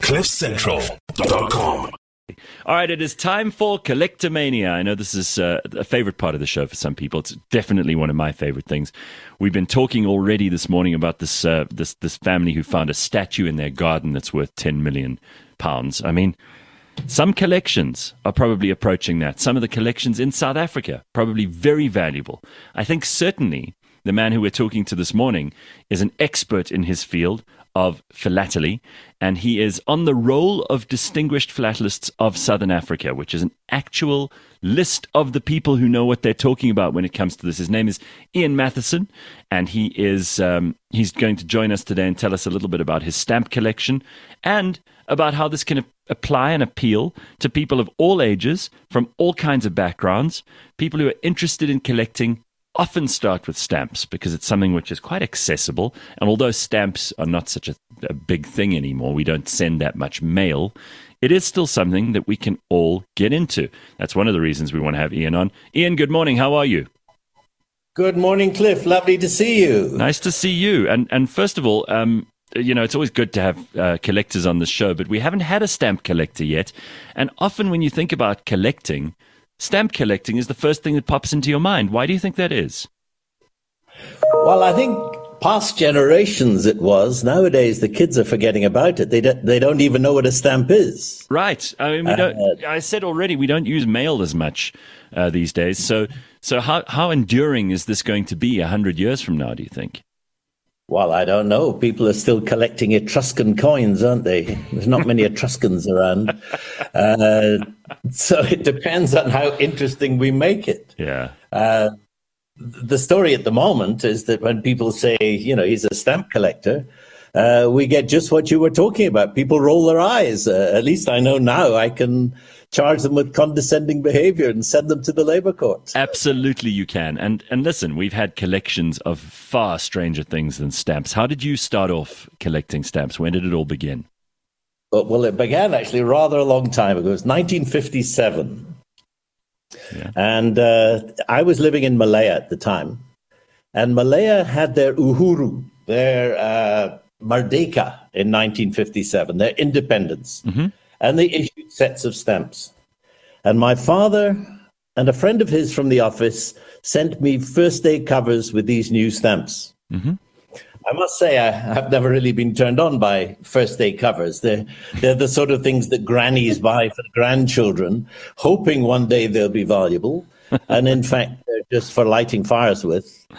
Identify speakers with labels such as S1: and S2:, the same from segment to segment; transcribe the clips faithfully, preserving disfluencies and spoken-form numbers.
S1: cliff central dot com.
S2: All right, it is time for Collectomania. I know this is uh, a favorite part of the show for some people. It's definitely one of my favorite things. We've been talking already this morning about this uh, this this family who found a statue in their garden that's worth ten million pounds. I mean, some collections are probably approaching that. Some of the collections in South Africa, probably very valuable. I think certainly the man who we're talking to this morning is an expert in his field of philately, and he is on the roll of Distinguished Philatelists of Southern Africa, which is an actual list of the people who know what they're talking about when it comes to this. His name is Ian Matheson, and he is um, he's going to join us today and tell us a little bit about his stamp collection and about how this can apply and appeal to people of all ages, from all kinds of backgrounds. People who are interested in collecting often start with stamps because it's something which is quite accessible. And although stamps are not such a, a big thing anymore, we don't send that much mail, it is still something that we can all get into. That's one of the reasons we want to have Ian on. Ian, good morning. How are you?
S3: Good morning, Cliff. Lovely to see you.
S2: Nice to see you. And and first of all, um, you know, it's always good to have uh, collectors on the show, but we haven't had a stamp collector yet. And often when you think about collecting, stamp collecting is the first thing that pops into your mind. Why do you think that is?
S3: Well, I think past generations it was. Nowadays, the kids are forgetting about it. They don't, they don't even know what a stamp is.
S2: Right. I mean, we don't, uh, I said already, we don't use mail as much uh, these days. So, so how how enduring is this going to be a hundred years from now, do you think?
S3: Well, I don't know. People are still collecting Etruscan coins, aren't they? There's not many Etruscans around. Uh, so it depends on how interesting we make it.
S2: Yeah.
S3: Uh, the story at the moment is that when people say, you know, he's a stamp collector, uh, we get just what you were talking about. People roll their eyes. Uh, at least I know now I can charge them with condescending behavior and send them to the labor courts.
S2: Absolutely you can. And and listen, we've had collections of far stranger things than stamps. How did you start off collecting stamps? When did it all begin?
S3: Well, it began actually rather a long time ago. It was nineteen fifty-seven. Yeah. And uh, I was living in Malaya at the time. And Malaya had their Uhuru, their uh, Merdeka in nineteen fifty-seven, their independence. Mm-hmm. And they issued sets of stamps. And my father and a friend of his from the office sent me first day covers with these new stamps. Mm-hmm. I must say, I have never really been turned on by first day covers. They're, they're the sort of things that grannies buy for the grandchildren, hoping one day they'll be valuable. And in fact, they're just for lighting fires with,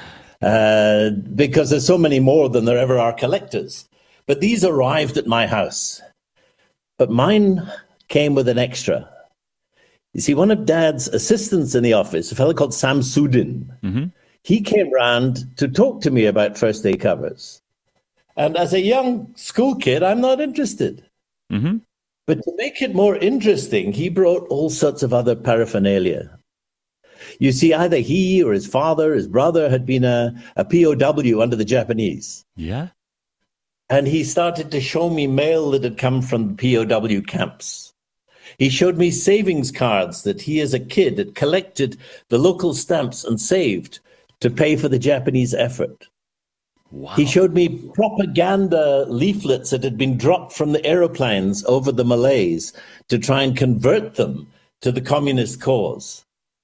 S3: uh, because there's so many more than there ever are collectors. But these arrived at my house. But mine came with an extra. You see, one of Dad's assistants in the office, a fellow called Sam Sudin, mm-hmm. he came round to talk to me about first day covers. And as a young school kid, I'm not interested. Mm-hmm. But to make it more interesting, he brought all sorts of other paraphernalia. You see, either he or his father, his brother, had been a, a P O W under the Japanese.
S2: Yeah.
S3: And he started to show me mail that had come from the P O W camps. He showed me savings cards that he as a kid had collected the local stamps and saved to pay for the Japanese effort. Wow. He showed me propaganda leaflets that had been dropped from the aeroplanes over the Malays to try and convert them to the communist cause.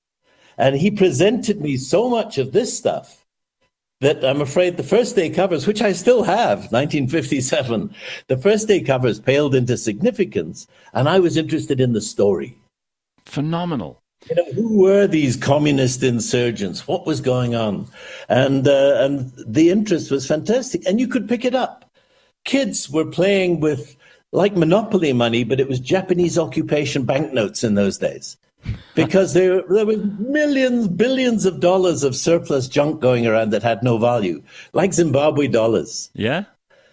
S3: And he presented me so much of this stuff that I'm afraid the first day covers, which I still have, nineteen fifty-seven, the first day covers paled into significance, and I was interested in the story.
S2: Phenomenal.
S3: You know, who were these communist insurgents? What was going on? And uh, and the interest was fantastic, and you could pick it up. Kids were playing with, like Monopoly money, but it was Japanese occupation banknotes in those days. Because there, there were millions, billions of dollars of surplus junk going around that had no value, like Zimbabwe dollars.
S2: Yeah.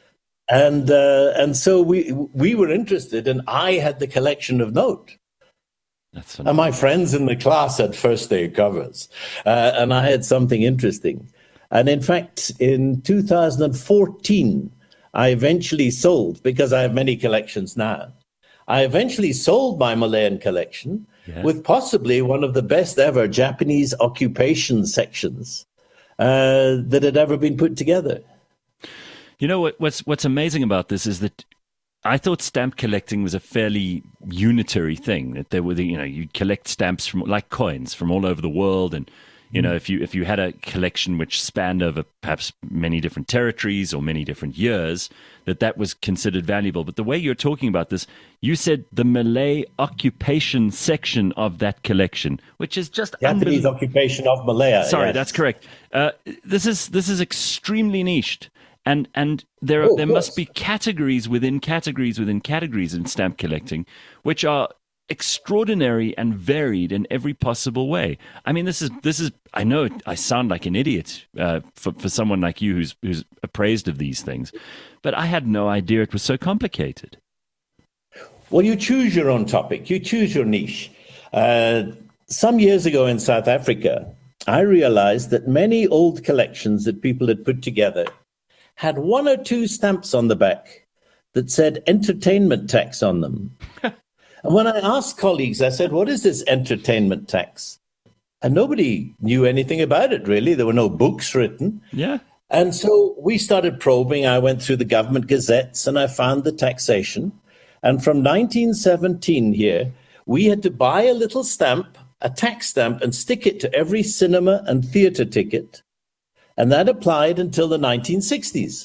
S3: And uh, and so we we were interested, and I had the collection of note.
S2: That's
S3: and my friends in the class had first day covers, uh, and I had something interesting. And in fact, in two thousand fourteen, I eventually sold, because I have many collections now, I eventually sold my Malayan collection yeah. with possibly one of the best ever Japanese occupation sections uh, that had ever been put together.
S2: You know what, what's what's amazing about this is that I thought stamp collecting was a fairly unitary thing. That there were, the, you know, you'd collect stamps from like coins from all over the world, and you know, if you if you had a collection which spanned over perhaps many different territories or many different years, that that was considered valuable. But the way you're talking about this, you said the Malay occupation section of that collection, which is just
S3: Japanese occupation of Malaya.
S2: Sorry,
S3: yes.
S2: that's correct. Uh, this is this is extremely niched. And and there
S3: Oh,
S2: there
S3: of
S2: must
S3: course.
S2: be categories within categories within categories in stamp collecting, which are extraordinary and varied in every possible way. I mean, this is this is. I know I sound like an idiot uh, for for someone like you who's who's appraised of these things, but I had no idea it was so complicated.
S3: Well, you choose your own topic. You choose your niche. Uh, some years ago in South Africa, I realized that many old collections that people had put together had one or two stamps on the back that said entertainment tax on them. And when I asked colleagues, I said, what is this entertainment tax? And nobody knew anything about it, really. There were no books written.
S2: Yeah.
S3: And so we started probing. I went through the government gazettes and I found the taxation. And from nineteen seventeen here, we had to buy a little stamp, a tax stamp, and stick it to every cinema and theater ticket. And that applied until the nineteen sixties.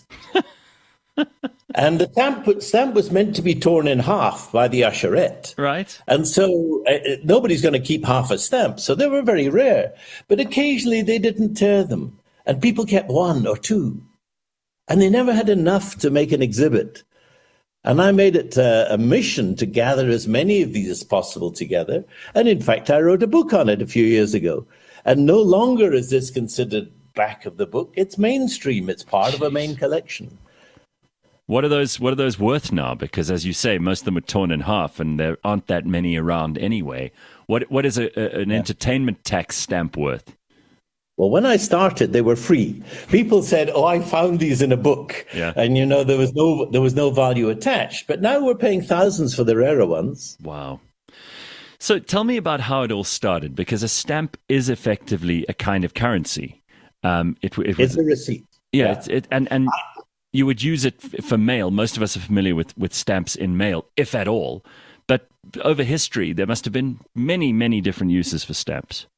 S3: And the stamp, stamp was meant to be torn in half by the usherette.
S2: Right.
S3: And so uh, nobody's going to keep half a stamp. So they were very rare. But occasionally they didn't tear them. And people kept one or two. And they never had enough to make an exhibit. And I made it uh, a mission to gather as many of these as possible together. And in fact, I wrote a book on it a few years ago. And no longer is this considered back of the book. It's mainstream. It's part of a main collection.
S2: What are those? What are those worth now? Because, as you say, most of them are torn in half, and there aren't that many around anyway. What What is a, a, an yeah. entertainment tax stamp worth?
S3: Well, when I started, they were free. People said, "Oh, I found these in a book,"
S2: yeah.
S3: and you know there was no there was no value attached. But now we're paying thousands for the rarer ones.
S2: Wow. So, tell me about how it all started, because a stamp is effectively a kind of currency. Um, it, it was
S3: it's a receipt.
S2: Yeah,
S3: yeah.
S2: It's, it and and. You would use it for mail. Most of us are familiar with, with stamps in mail, if at all. But over history, there must have been many, many different uses for stamps.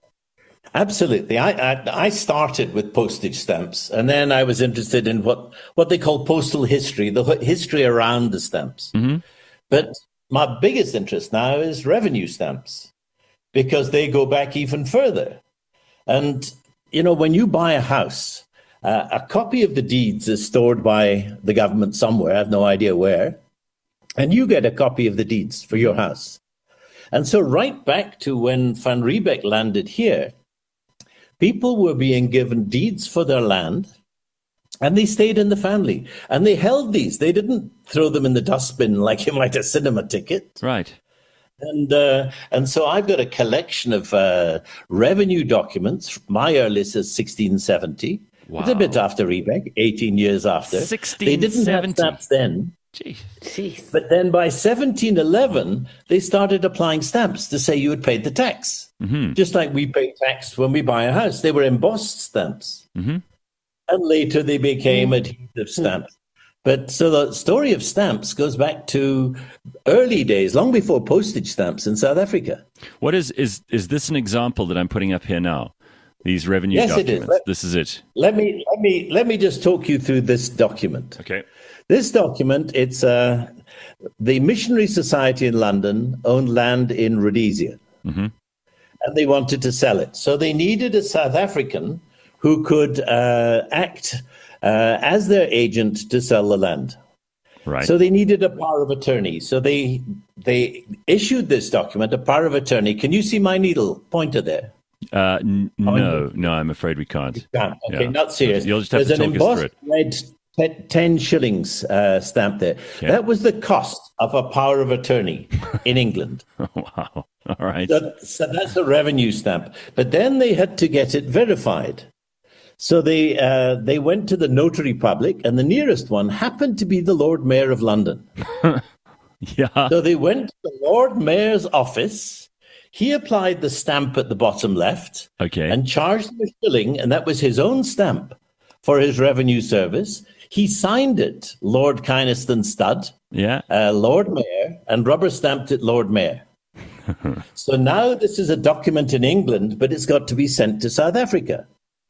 S3: Absolutely. I, I, I started with postage stamps, and then I was interested in what, what they call postal history, the history around the stamps. Mm-hmm. But my biggest interest now is revenue stamps, because they go back even further. And, you know, when you buy a house, Uh, a copy of the deeds is stored by the government somewhere, I have no idea where, and you get a copy of the deeds for your house. And so right back to when Van Riebeck landed here, people were being given deeds for their land, and they stayed in the family, and they held these. They didn't throw them in the dustbin like you might a cinema ticket.
S2: Right.
S3: And uh, and so I've got a collection of uh, revenue documents. My earliest is sixteen seventy.
S2: Wow.
S3: It's a bit after Riebeck, eighteen years after.
S2: sixteen seventy.
S3: They didn't have stamps then.
S2: Jeez.
S3: Jeez. But then by seventeen eleven, they started applying stamps to say you had paid the tax. Mm-hmm. Just like we pay tax when we buy a house. They were embossed stamps. Mm-hmm. And later they became mm-hmm. adhesive stamps. But so the story of stamps goes back to early days, long before postage stamps in South Africa.
S2: What is, is, is this an example that I'm putting up here now? These revenue
S3: yes,
S2: documents.
S3: It is. Let,
S2: this is it.
S3: Let me let me let me just talk you through this document.
S2: Okay.
S3: This document, it's uh, the Missionary Society in London owned land in Rhodesia, mm-hmm. and they wanted to sell it. So they needed a South African who could uh, act uh, as their agent to sell the land.
S2: Right.
S3: So they needed a power of attorney. So they they issued this document, a power of attorney. Can you see my needle pointer there?
S2: Uh, n- no, no, I'm afraid we can't.
S3: You can't. Okay,
S2: yeah.
S3: not serious.
S2: You'll just have
S3: There's
S2: to
S3: an
S2: talk us through
S3: embossed red ten shillings uh, stamp there.
S2: Yeah.
S3: That was the cost of a power of attorney in England.
S2: Wow. All right.
S3: So, so that's a revenue stamp. But then they had to get it verified. So they uh, they went to the notary public, and the nearest one happened to be the Lord Mayor of London.
S2: Yeah.
S3: So they went to the Lord Mayor's office. He applied the stamp at the bottom left,
S2: okay,
S3: and charged them a shilling, and that was his own stamp for his revenue service. He signed it, Lord Kynaston Stud,
S2: Yeah.
S3: uh, Lord Mayor, and rubber stamped it Lord Mayor. So now this is a document in England, but it's got to be sent to South Africa.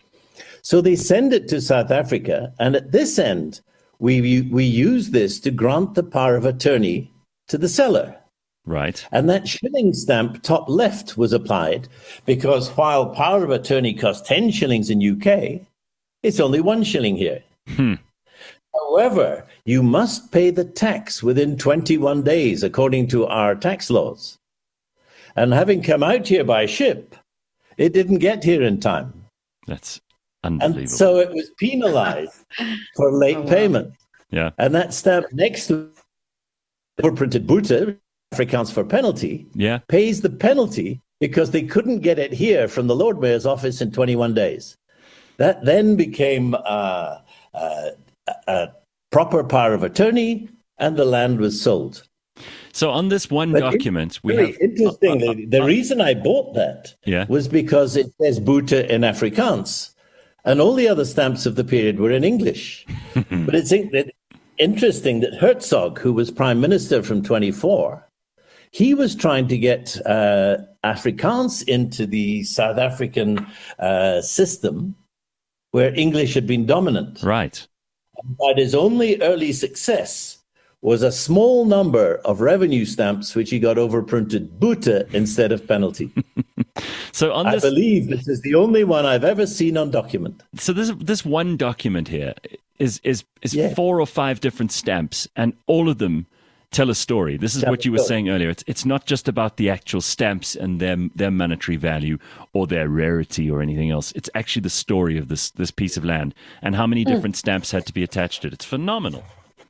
S3: So they send it to South Africa, and at this end, we we use this to grant the power of attorney to the seller.
S2: Right.
S3: And that shilling stamp top left was applied because while power of attorney costs ten shillings in U K, it's only one shilling here.
S2: Hmm.
S3: However, you must pay the tax within twenty-one days, according to our tax laws. And having come out here by ship, it didn't get here in time.
S2: That's unbelievable.
S3: And so it was penalized for late
S4: Oh, wow.
S3: payment.
S2: Yeah.
S3: And that stamp next to overprinted Boete, Afrikaans for penalty,
S2: Yeah.
S3: pays the penalty because they couldn't get it here from the Lord Mayor's office in twenty-one days. That then became uh, uh, a proper power of attorney, and the land was sold.
S2: So on this one
S3: But
S2: document, we
S3: Very
S2: have.
S3: interestingly, the reason I bought that
S2: Yeah.
S3: was because it says Boete in Afrikaans, and all the other stamps of the period were in English. But it's in- it- interesting that Herzog, who was prime minister from twenty-four, he was trying to get uh, Afrikaans into the South African uh, system where English had been dominant.
S2: Right.
S3: But his only early success was a small number of revenue stamps which he got overprinted Boete instead of penalty.
S2: So on
S3: I
S2: this,
S3: believe this is the only one I've ever seen on document.
S2: so this this one document here is is is
S3: Yeah.
S2: four or five different stamps, and all of them tell a story. This is
S3: Tell
S2: what
S3: a
S2: you were
S3: story.
S2: saying earlier. It's it's not just about the actual stamps and their their monetary value or their rarity or anything else. It's actually the story of this this piece of land and how many different stamps had to be attached to it. It's phenomenal.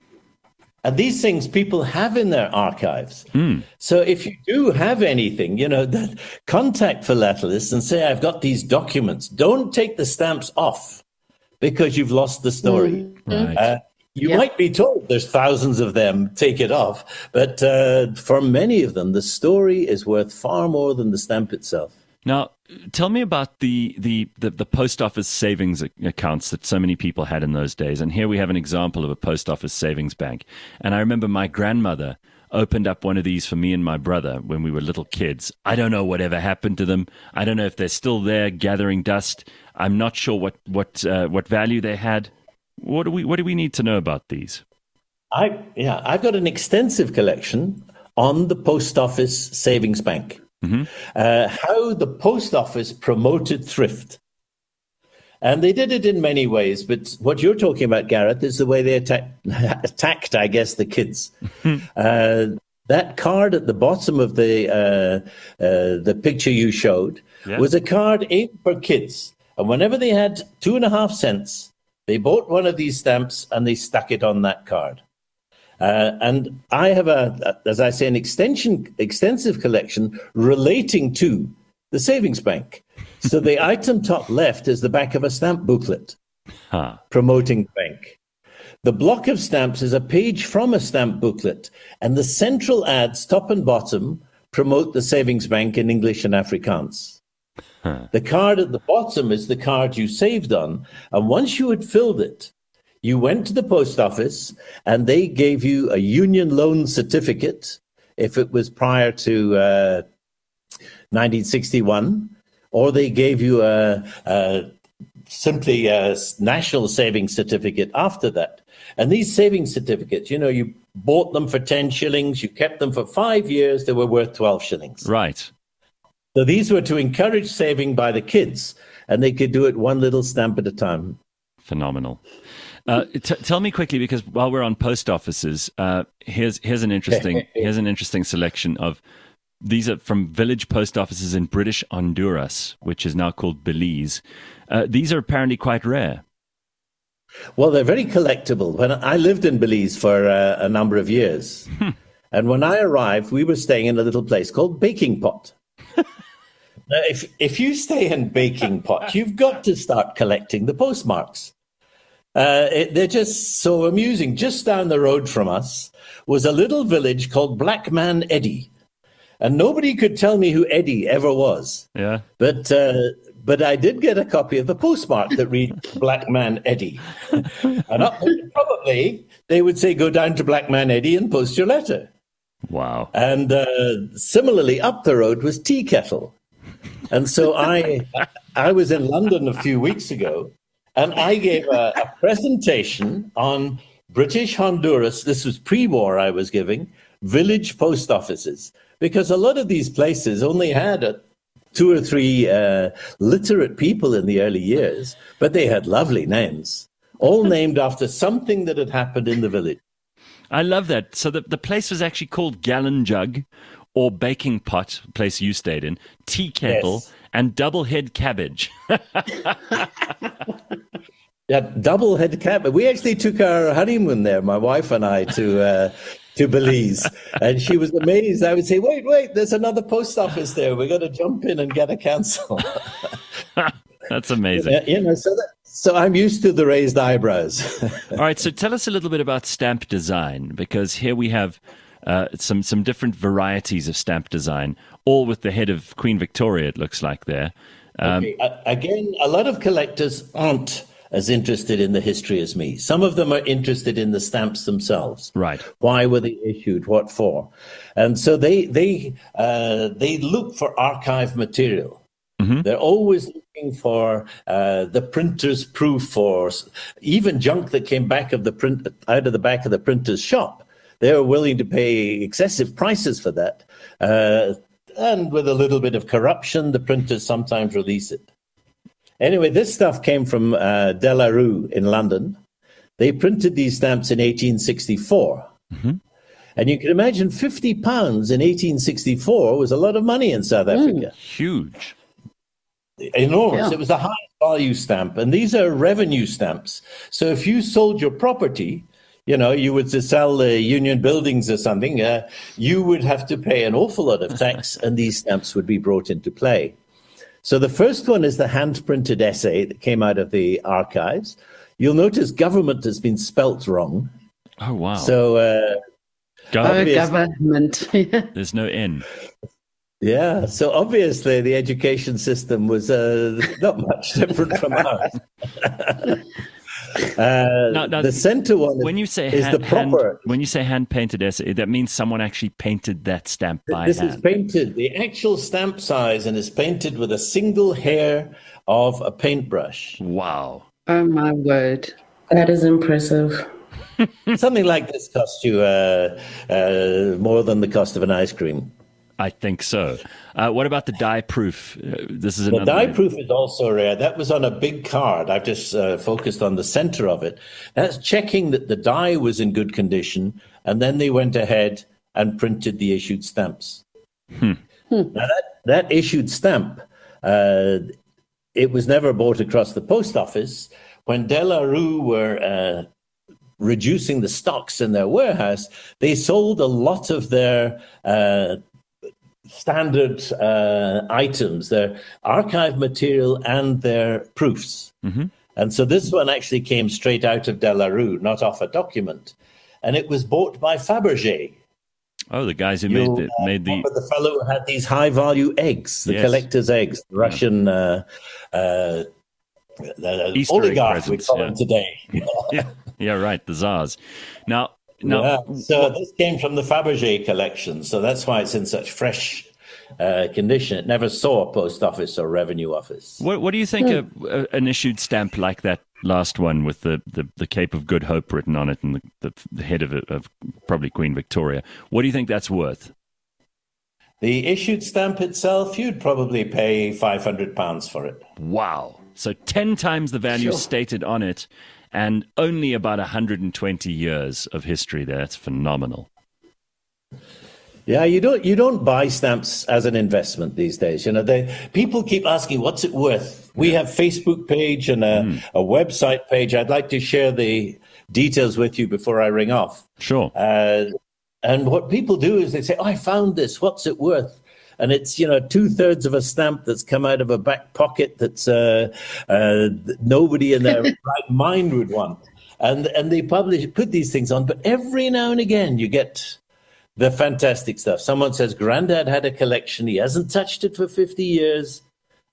S3: And these things people have in their archives. So if you do have anything, you know, that, contact Philatelists and say, I've got these documents. Don't take the stamps off because you've lost the story.
S2: Right.
S3: Uh, you
S4: Yeah.
S3: might be told there's thousands of them, take it off. But uh, for many of them, the story is worth far more than the stamp itself.
S2: Now, tell me about the, the, the, the post office savings ac- accounts that so many people had in those days. And here we have an example of a post office savings bank. And I remember my grandmother opened up one of these for me and my brother when we were little kids. I don't know whatever happened to them. I don't know if they're still there gathering dust. I'm not sure what, what, uh, what value they had. What do we, what do we need to know about these?
S3: I yeah, I've got an extensive collection on the post office savings bank. Uh, how the post office promoted thrift. And they did it in many ways, but what you're talking about, Gareth, is the way they attack, attacked, I guess, the kids. uh, that card at the bottom of the uh, uh, the picture you showed
S2: Yeah.
S3: was a card aimed for kids. And whenever they had two and a half cents, they bought one of these stamps and they stuck it on that card. Uh, and I have a, as I say, an extension, extensive collection relating to the savings bank. So the item top left is the back of a stamp booklet
S2: Huh.
S3: promoting the bank. The block of stamps is a page from a stamp booklet, and the central ads, top and bottom, promote the savings bank in English and Afrikaans.
S2: Huh.
S3: The card at the bottom is the card you saved on, and once you had filled it, you went to the post office and they gave you a union loan certificate if it was prior to uh, nineteen sixty-one, or they gave you a, a simply a national savings certificate after that. And these savings certificates, you know, you bought them for ten shillings, you kept them for five years, they were worth twelve shillings.
S2: Right.
S3: So these were to encourage saving by the kids, and they could do it one little stamp at a time.
S2: Phenomenal. Uh, t- tell me quickly, because while we're on post offices, uh, here's here's an interesting here's an interesting selection of these are from village post offices in British Honduras, which is now called Belize. Uh, these are apparently quite rare.
S3: Well, they're very collectible. When I lived in Belize for uh, a number of years, and when I arrived, we were staying in a little place called Baking Pot. Now, if if you stay in Baking Pot, you've got to start collecting the postmarks. Uh, it, they're just so amusing. Just down the road from us was a little village called Black Man Eddie. And nobody could tell me who Eddie ever was.
S2: Yeah.
S3: But uh, but I did get a copy of the postmark that reads Black Man Eddie. And up, probably they would say, go down to Black Man Eddie and post your letter.
S2: Wow.
S3: And uh, similarly, up the road was Tea Kettle. And so I, I was in London a few weeks ago, and I gave a, a presentation on British Honduras. This was pre-war I was giving, village post offices, because a lot of these places only had a, two or three uh, literate people in the early years, but they had lovely names, all named after something that had happened in the village.
S2: I love that. So the, the place was actually called Gallon Jug, or Baking Pot, place you stayed in, Tea Kettle, yes, and Double Head Cabbage.
S3: Yeah, Double Head Cabbage. We actually took our honeymoon there, my wife and I, to uh, to Belize, and she was amazed. I would say, "Wait, wait, there's another post office there. We're going to jump in and get a cancel."
S2: That's amazing.
S3: Yeah, you know, so that, so I'm used to the raised eyebrows.
S2: All right, so tell us a little bit about stamp design, because here we have uh, some some different varieties of stamp design, all with the head of Queen Victoria. It looks like there. Um,
S3: okay. uh, again, a lot of collectors aren't as interested in the history as me. Some of them are interested in the stamps themselves.
S2: Right.
S3: Why were they issued? What for? And so they they uh, they look for archive material. Mm-hmm. They're always looking for uh, the printer's proof, or even junk that came back of the print out of the back of the printer's shop. They're willing to pay excessive prices for that, uh, and with a little bit of corruption, the printers sometimes release it. Anyway, this stuff came from uh, De La Rue in London. They printed these stamps in eighteen sixty-four. Mm-hmm. And you can imagine fifty pounds in eighteen sixty-four was a lot of money in South Africa.
S2: Mm, huge.
S3: Enormous.
S2: Yeah.
S3: It was a high value stamp. And these are revenue stamps. So if you sold your property, you know, you would to sell the Union Buildings or something, uh, you would have to pay an awful lot of tax, and these stamps would be brought into play. So the first one is the hand-printed essay that came out of the archives. You'll notice government has been spelt wrong.
S2: Oh, wow.
S3: So, uh,
S4: oh, government.
S2: There's no N.
S3: Yeah, so obviously the education system was uh, not much different from ours. Uh,
S2: now, now,
S3: the center one
S2: when you say
S3: is
S2: hand,
S3: the proper.
S2: Hand, when you say hand painted essay, that means someone actually painted that stamp by
S3: this
S2: hand.
S3: This is painted, the actual stamp size, and is painted with a single hair of a paintbrush.
S2: Wow!
S4: Oh my word,
S5: that is impressive.
S3: Something like this costs you uh, uh, more than the cost of an ice cream.
S2: I think so. Uh, what about the die proof? Uh, this is another.
S3: The die
S2: one.
S3: proof is also rare. That was on a big card. I've just uh, focused on the center of it. That's checking that the die was in good condition, and then they went ahead and printed the issued stamps.
S2: Hmm.
S3: Now that, that issued stamp, uh, it was never bought across the post office. When De La Rue were uh, reducing the stocks in their warehouse, they sold a lot of their uh, standard uh, items, their archive material and their proofs. Mm-hmm. And so this one actually came straight out of De La Rue, not off a document. And it was bought by Fabergé.
S2: Oh, the guys who
S3: You'll,
S2: made the, made the...
S3: Uh, the fellow who had these high-value eggs, the yes. collector's eggs, the Russian uh, uh, the oligarch, we call
S2: yeah.
S3: them today.
S2: yeah. yeah, right, the Tsars. Now, Now,
S3: yeah. So this came from the Fabergé collection, so that's why it's in such fresh uh, condition. It never saw a post office or revenue office.
S2: What, what do you think of uh, an issued stamp like that last one with the, the, the Cape of Good Hope written on it and the, the, the head of, of probably Queen Victoria? What do you think that's worth?
S3: The issued stamp itself, you'd probably pay five hundred pounds for it.
S2: Wow. So ten times the value sure. stated on it, and only about one hundred twenty years of history there. It's phenomenal.
S3: Yeah, you don't you don't buy stamps as an investment these days. You know, they, people keep asking, what's it worth? We have Facebook page and a, mm. a website page. I'd like to share the details with you before I ring off.
S2: Sure.
S3: Uh, and what people do is they say, oh, I found this. What's it worth? And it's, you know, two thirds of a stamp that's come out of a back pocket that's uh, uh, nobody in their right mind would want. And and they publish, put these things on. But every now and again, you get the fantastic stuff. Someone says, Grandad had a collection. He hasn't touched it for fifty years.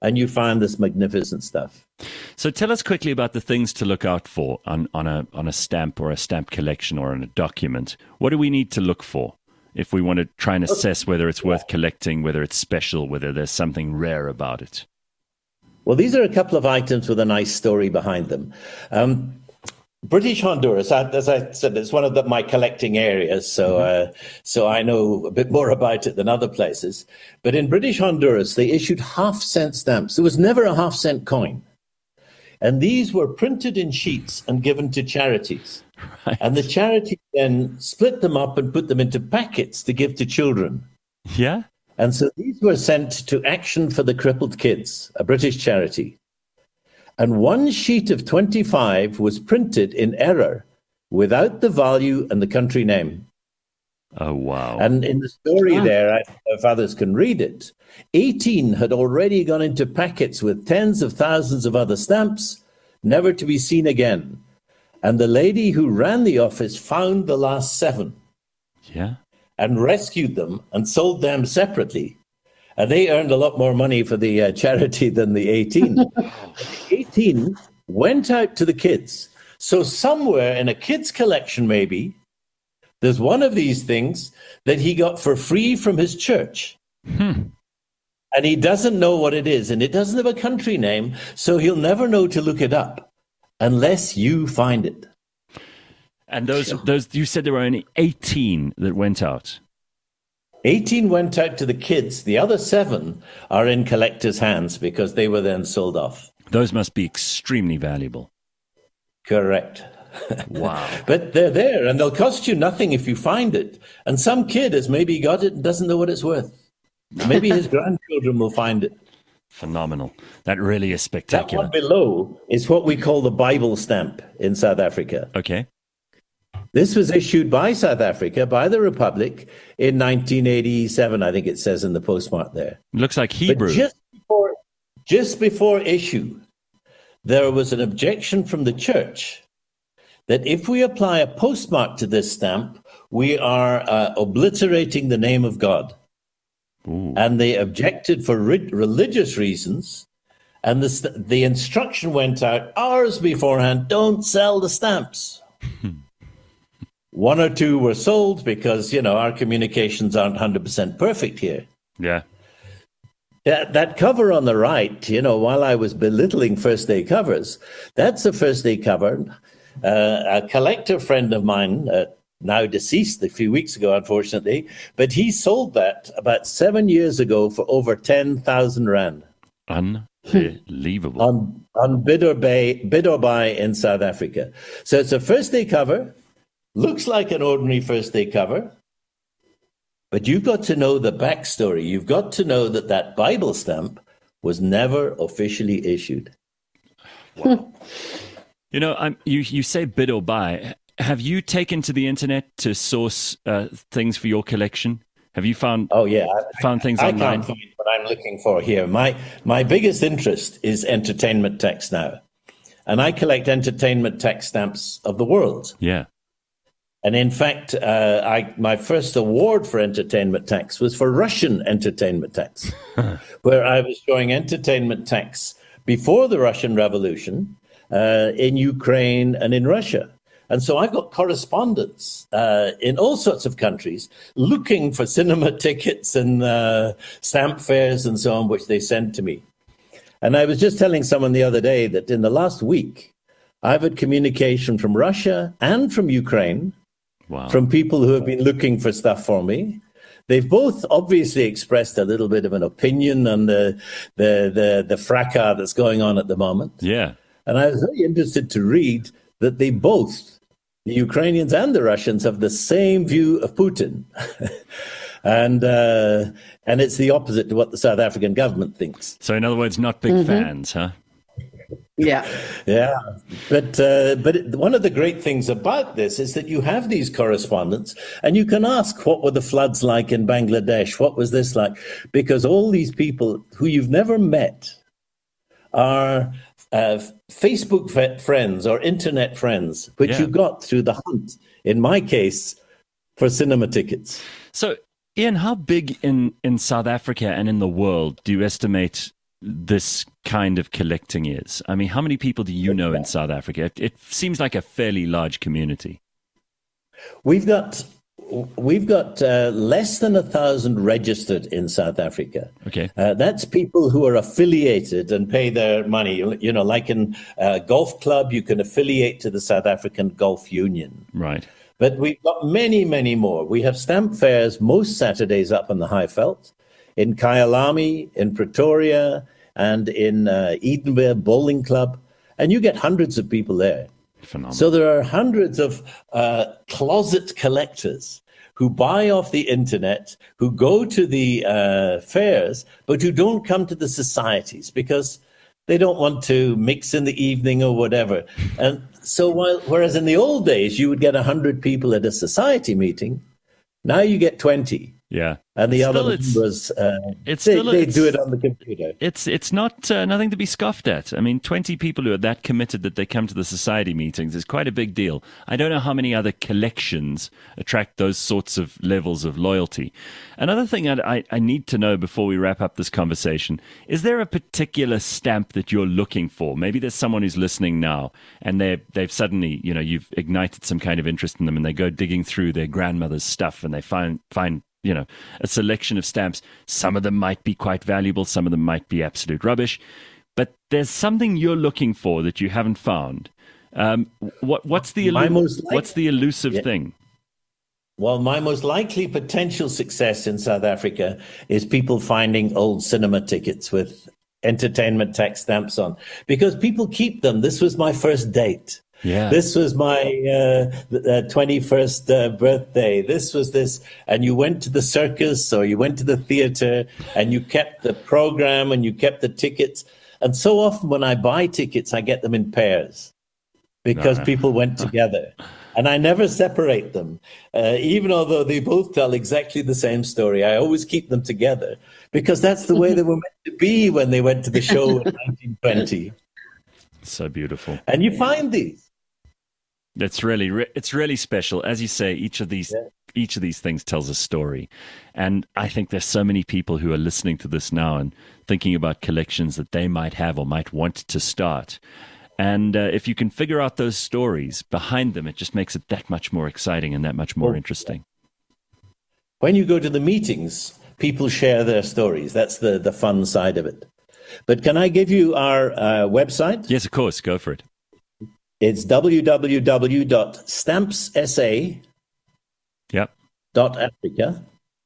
S3: and you find this magnificent stuff.
S2: So tell us quickly about the things to look out for on, on a on a stamp or a stamp collection or on a document. What do we need to look for if we want to try and assess whether it's worth collecting, whether it's special, whether there's something rare about it?
S3: Well, these are a couple of items with a nice story behind them. Um, British Honduras, as I said, it's one of the, my collecting areas, so uh, so I know a bit more about it than other places. But in British Honduras, they issued half-cent stamps. There was never a half-cent coin. And these were printed in sheets and given to charities. Right. And the charity then split them up and put them into packets to give to children.
S2: Yeah?
S3: And so these were sent to Action for the Crippled Kids, a British charity. And one sheet of twenty-five was printed in error without the value and the country name.
S2: Oh, wow.
S3: And in the story
S4: Wow.
S3: there, if others can read it, eighteen had already gone into packets with tens of thousands of other stamps, never to be seen again. And the lady who ran the office found the last seven.
S2: Yeah.
S3: And rescued them and sold them separately. And they earned a lot more money for the uh, charity than the eighteen. eighteen went out to the kids. So somewhere in a kid's collection, maybe, there's one of these things that he got for free from his church.
S2: Hmm.
S3: And he doesn't know what it is, and it doesn't have a country name, so he'll never know to look it up unless you find it.
S2: And those, those you said there were only eighteen that went out.
S3: eighteen went out to the kids. The other seven are in collectors' hands because they were then sold off.
S2: Those must be extremely valuable.
S3: Correct.
S2: Wow.
S3: But they're there, and they'll cost you nothing if you find it. And some kid has maybe got it and doesn't know what it's worth. Maybe his grandchildren will find it.
S2: Phenomenal. That really is
S3: That
S2: spectacular.
S3: one below is what we call the Bible stamp in South Africa.
S2: Okay.
S3: This was issued by South Africa, by the Republic, in nineteen eighty-seven, I think it says in the postmark there.
S2: It looks like Hebrew.
S3: But just before, just before issue, there was an objection from the church that if we apply a postmark to this stamp, we are uh, obliterating the name of God.
S2: Ooh.
S3: And they objected for re- religious reasons. And the, st- the instruction went out hours beforehand, don't sell the stamps. One or two were sold because, you know, our communications aren't one hundred percent perfect here.
S2: Yeah.
S3: That, that cover on the right, you know, while I was belittling first day covers, that's a first day cover. Uh, a collector friend of mine, uh, now deceased a few weeks ago, unfortunately, but he sold that about seven years ago for over ten thousand rand.
S2: Unbelievable.
S3: on, on Bid or, Bay, Bid or Buy in South Africa. So it's a first day cover, looks like an ordinary first day cover, but you've got to know the backstory. You've got to know that that Bible stamp was never officially issued.
S2: Wow. You know, I'm, you, you say bid or buy. Have you taken to the internet to source uh, things for your collection? Have you found
S3: Oh, yeah. I,
S2: found things
S3: I
S2: online?
S3: can't find what I'm looking for here. My, my biggest interest is entertainment text now. And I collect entertainment text stamps of the world.
S2: Yeah.
S3: And in fact, uh, I, my first award for entertainment text was for Russian entertainment text, where I was showing entertainment texts before the Russian Revolution uh, in Ukraine and in Russia. And so I've got correspondents uh, in all sorts of countries looking for cinema tickets and uh, stamp fairs and so on, which they send to me. And I was just telling someone the other day that in the last week, I've had communication from Russia and from Ukraine,
S2: Wow.
S3: from people who have been looking for stuff for me. They've both obviously expressed a little bit of an opinion on the the the, the fracas that's going on at the moment.
S2: Yeah.
S3: And I was very interested to read that they both, the Ukrainians and the Russians, have the same view of Putin. and uh, and it's the opposite to what the South African government thinks.
S2: So in other words, not big mm-hmm. fans, huh?
S4: Yeah.
S3: Yeah. But uh, but it, one of the great things about this is that you have these correspondents and you can ask, what were the floods like in Bangladesh? What was this like? Because all these people who you've never met are uh, Facebook f- friends or internet friends, which yeah. you got through the hunt, in my case, for cinema tickets.
S2: So, Ian, how big in, in South Africa and in the world do you estimate this kind of collecting is? I mean, how many people do you know in South Africa? It, it seems like a fairly large community.
S3: We've got we've got uh, less than a thousand registered in South Africa.
S2: Okay,
S3: uh, that's people who are affiliated and pay their money. You know, like in a golf club, you can affiliate to the South African Golf Union.
S2: Right.
S3: But we've got many, many more. We have stamp fairs most Saturdays up on the Highveld, in Kyalami, in Pretoria, and in uh, Edenville Bowling Club, and you get hundreds of people there.
S2: Phenomenal.
S3: So there are hundreds of uh, closet collectors who buy off the internet, who go to the uh, fairs, but who don't come to the societies because they don't want to mix in the evening or whatever. And so while, whereas in the old days, you would get one hundred people at a society meeting, now you get twenty.
S2: Yeah.
S3: And the
S2: Still,
S3: other
S2: it's-
S3: members, uh,
S2: it's
S3: they,
S2: still-
S3: they
S2: it's-
S3: do it on the computer.
S2: It's it's not uh, nothing to be scoffed at. I mean, twenty people who are that committed that they come to the society meetings is quite a big deal. I don't know how many other collections attract those sorts of levels of loyalty. Another thing I, I, I need to know before we wrap up this conversation, is there a particular stamp that you're looking for? Maybe there's someone who's listening now and they they've suddenly, you know, you've ignited some kind of interest in them and they go digging through their grandmother's stuff and they find find you know, a selection of stamps. Some of them might be quite valuable. Some of them might be absolute rubbish. But there's something you're looking for that you haven't found. Um, what, what's the
S3: My
S2: elu-
S3: most like-
S2: what's the elusive
S3: Yeah.
S2: thing?
S3: Well, my most likely potential success in South Africa is people finding old cinema tickets with entertainment tax stamps on, because people keep them. This was my first date.
S2: Yeah.
S3: This was my uh, uh, twenty-first uh, birthday. This was this. And you went to the circus or you went to the theater and you kept the program and you kept the tickets. And so often when I buy tickets, I get them in pairs because
S2: Uh-huh.
S3: people went together. And I never separate them, uh, even although they both tell exactly the same story. I always keep them together because that's the way they were meant to be when they went to the show in nineteen twenty.
S2: So beautiful.
S3: And you find these.
S2: It's really, re- it's really special. As you say, each of these,
S3: Yeah.
S2: each of these things tells a story. And I think there's so many people who are listening to this now and thinking about collections that they might have or might want to start. And uh, if you can figure out those stories behind them, it just makes it that much more exciting and that much more
S3: Oh.
S2: interesting.
S3: When you go to the meetings, people share their stories. That's the, the fun side of it. But can I give you our uh, website?
S2: Yes, of course. Go for it.
S3: It's w w w dot stamps s a
S2: Yep.
S3: dot africa.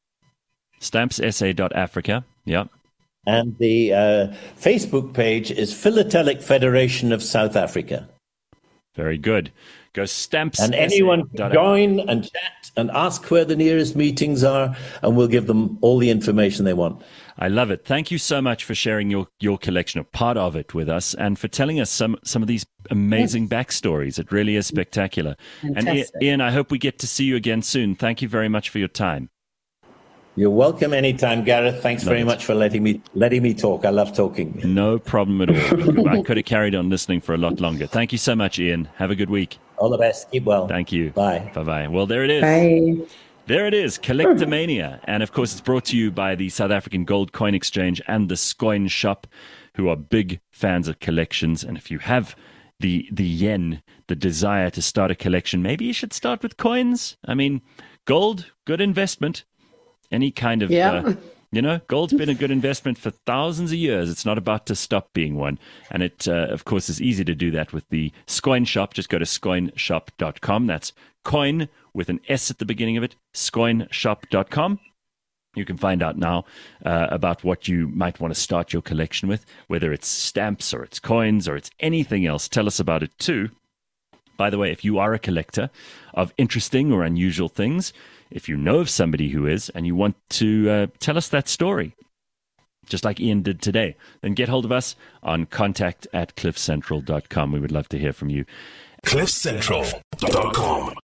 S2: stamps s a dot africa. Yep.
S3: And the uh, Facebook page is Philatelic Federation of South Africa.
S2: Very good. Go stamps.
S3: And anyone can join and chat and ask where the nearest meetings are, and we'll give them all the information they want.
S2: I love it. Thank you so much for sharing your, your collection, or part of it, with us, and for telling us some, some of these amazing yes. backstories. It really is spectacular.
S4: Fantastic.
S2: And Ian, I hope we get to see you again soon. Thank you very much for your time.
S3: You're welcome anytime, Gareth. Thanks
S2: Love
S3: very
S2: it.
S3: much for letting me letting me talk. I love talking.
S2: No problem at all. I could have carried on listening for a lot longer. Thank you so much, Ian. Have a good week.
S3: All the best. Keep well.
S2: Thank you.
S3: Bye.
S2: Bye-bye. Well, there it is.
S4: Bye.
S2: There it is, Collectomania. And of course, it's brought to you by the South African Gold Coin Exchange and the Scoin Shop, who are big fans of collections. And if you have the the yen, the desire to start a collection, maybe you should start with coins. I mean, gold, good investment. Any kind of,
S4: Yeah.
S2: uh, you know, gold's been a good investment for thousands of years. It's not about to stop being one. And it, uh, of course, is easy to do that with the Scoin Shop. Just go to scoin shop dot com. That's coin with an S at the beginning of it, scoin shop dot com. You can find out now uh, about what you might want to start your collection with, whether it's stamps or it's coins or it's anything else. Tell us about it too. By the way, if you are a collector of interesting or unusual things, if you know of somebody who is and you want to uh, tell us that story, just like Ian did today, then get hold of us on contact at cliff central dot com. We would love to hear from you.
S1: cliff central dot com